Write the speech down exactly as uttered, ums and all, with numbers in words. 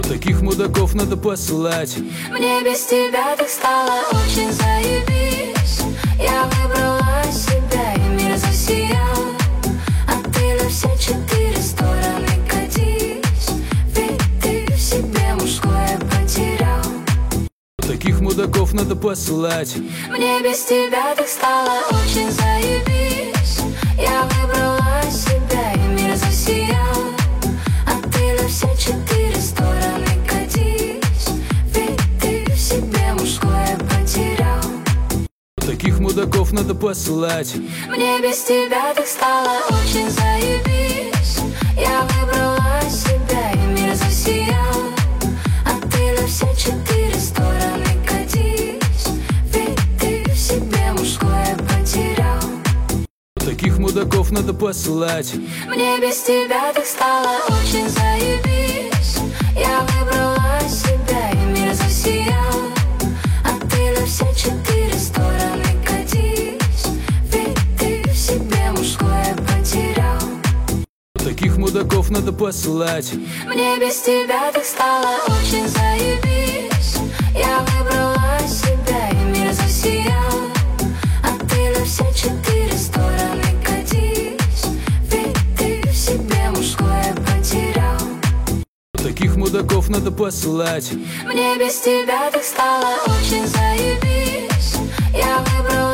Таких мудаков надо посылать. Мне без тебя так стало очень заебись. Я выбрала себя, и мир засиял. А ты на все четыре стороны катись. Ведь ты в себе мужское потерял. Таких мудаков надо посылать. Мне без тебя так стало очень заебись. Я выбрала себя, и мир засиял. А ты на все четыре стороны катись. Ведь ты в себе мужское потерял. Таких мудаков надо посылать. Мне без тебя так стало очень заебись. Я выбрала себя, и мир засиял. А ты на все четыре стороны катись. Ведь ты в себе мужское потерял. Таких мудаков надо посылать. Мне без тебя так стало очень заебись. Я выбрала себя, и мир засиял. А ты на все четыре стороны катись. Ведь ты в себе мужское потерял. Таких мудаков надо посылать. Мне без тебя так стало очень заебись. Я выбрала себя, и мир засиял. А ты на все четыре стороны катись. Ведь ты в себе мужское потерял. Таких мудаков надо посылать. Мне без тебя так стало очень заебись. Я выбрала